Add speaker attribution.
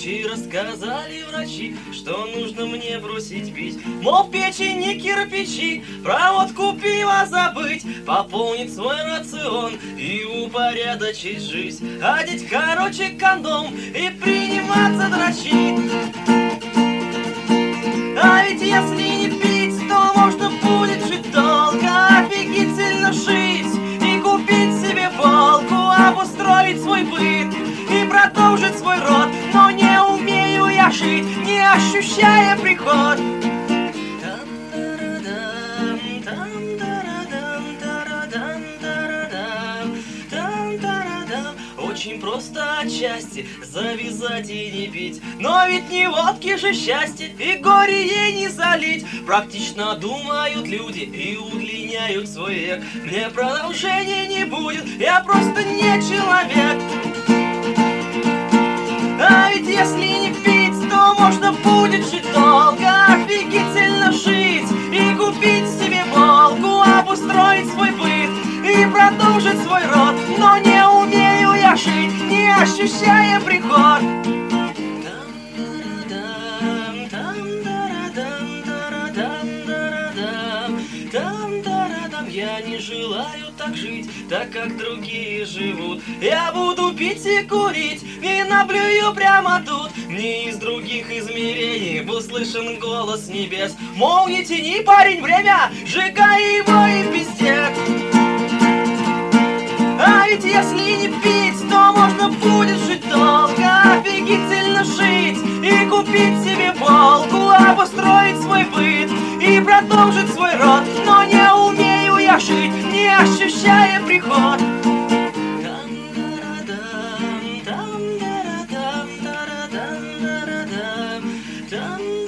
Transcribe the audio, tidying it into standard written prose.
Speaker 1: случай рассказали врачи, что нужно мне бросить пить. Мол, в печени кирпичи, про водку пиво забыть, пополнить свой рацион и упорядочить жизнь, одеть, короче, кондом и приниматься дрочить. А ведь если не пить, то можно будет жить долго, офигительно жить и купить себе Волгу, обустроить свой быт и продолжить свой род. Но не умею я жить, не ощущая приход. Очень просто отчасти завязать и не пить, но ведь не водки же счастье, и горе ей не залить. Практично думают люди и удлиняют свой век. Мне продолжения не будет, я просто не человек. А ведь если не пить, то можно будет жить долго, офигительно жить и купить себе Волгу, обустроить свой быт и продолжить свой род. Но не умею я жить, не ощущая приход. Я не желаю так жить, так как другие живут. Я буду пить и курить, и наблюю прямо тут. Мне из других измерений был слышен голос небес. Мол, не тяни, парень, время, сжигай его и пиздец. А ведь если не пить, то можно будет жить долго, офигительно жить и купить себе Волгу, обустроить свой быт и продолжить свой род. Но не умею я жить, не ощущая приход. Там